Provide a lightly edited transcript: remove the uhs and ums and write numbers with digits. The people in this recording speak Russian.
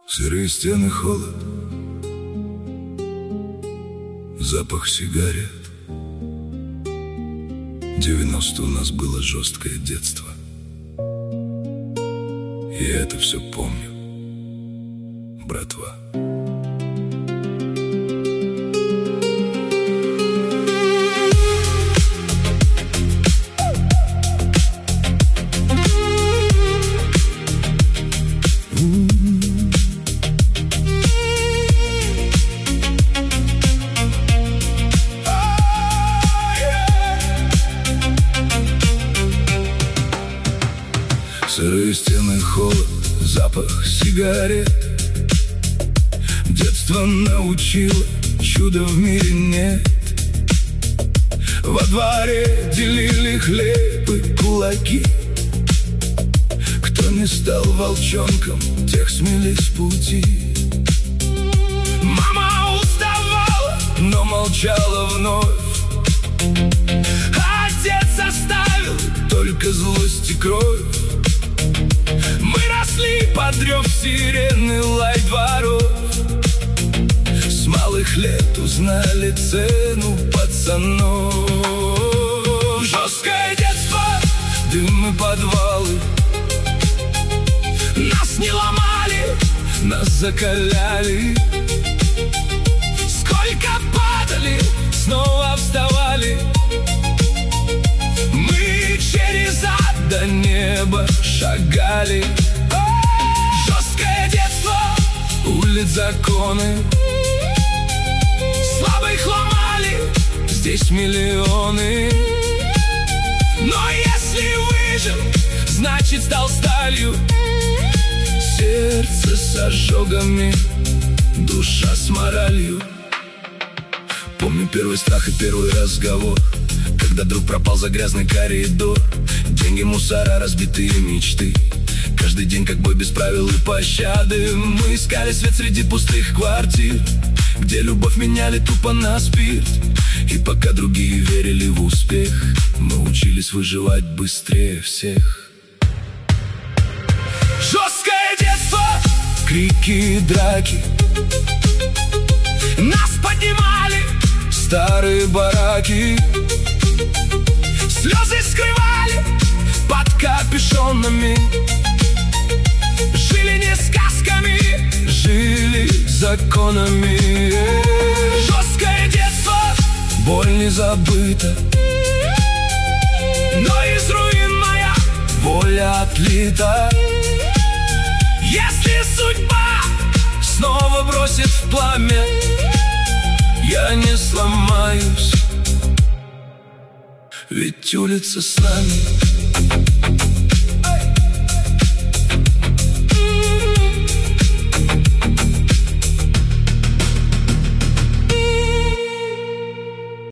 Сырые стены, холод, запах сигарет. 90 у нас было жесткое детство, и я это все помню, братва. Сырые стены, холод, запах сигарет. Детство научило, чуда в мире нет. Во дворе делили хлеб и кулаки. Кто не стал волчонком, тех смели с пути. Мама уставала, но молчала вновь. Отец оставил только злость и кровь. Мы росли под рев сирены, лай дворов. С малых лет узнали цену пацанов. Жесткое детство, дым и подвалы. Нас не ломали, нас закаляли. Сколько падали, снова вставали. Мы через ад до неба шагали. Жесткое детство, улиц законы. Слабых ломали, здесь миллионы. Но если выжил, значит стал сталью. Сердце с ожогами, душа с моралью. Помню первый страх и первый разговор, когда друг пропал за грязный коридор. Деньги, мусора, разбитые мечты. Каждый день как бой без правил и пощады. Мы искали свет среди пустых квартир, где любовь меняли тупо на спирт. И пока другие верили в успех, мы учились выживать быстрее всех. Жесткое детство, крики и драки. Нас поднимали старые бараки. Слезы скрывали под капюшонами. Жили не сказками, жили законами. Жесткое детство, боль не забыта, но из руин моя воля отлита. Если судьба снова бросит в пламя, я не сломаюсь, ведь улица с нами.